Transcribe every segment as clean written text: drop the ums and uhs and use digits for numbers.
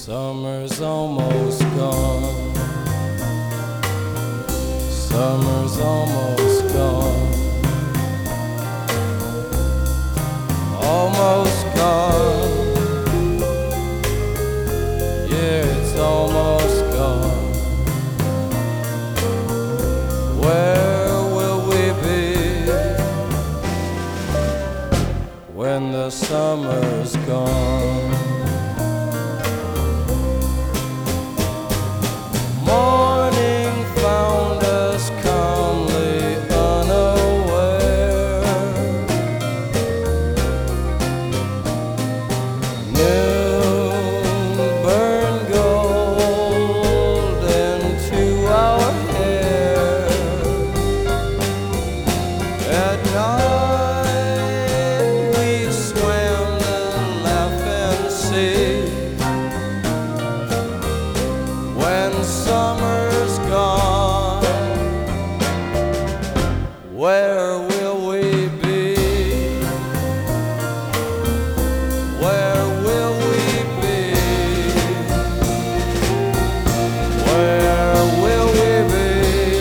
Summer's almost gone. Summer's almost gone. Almost gone. Yeah, it's almost gone. Where will we be when the summer's gone? Morning found us calmly unaware. Noon burned gold into our hair. At night we swam the laughing sea. When summer's gone, where will we be? Where will we be? Where will we be?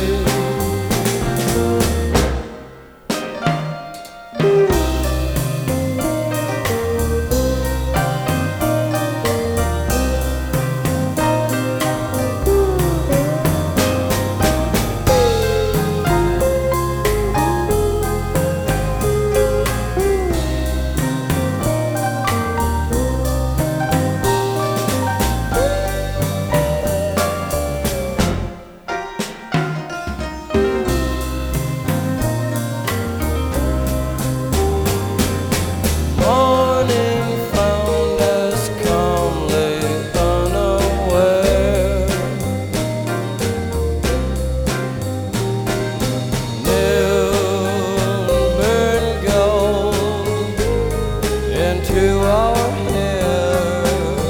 To our hair.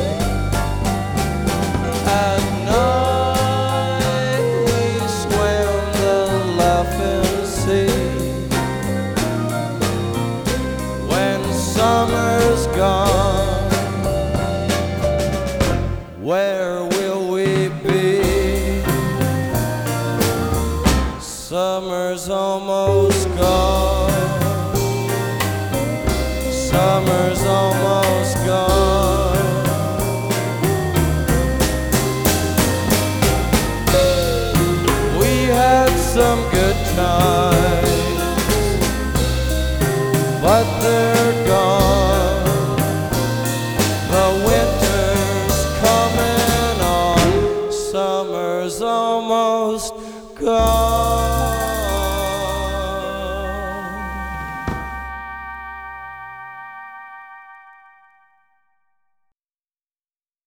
At night we swam the laughing sea. When summer's gone, where will we be? Summer's almost gone. Summer's almost gone. We had some good times, but they're gone. The winter's coming on. Summer's almost gone.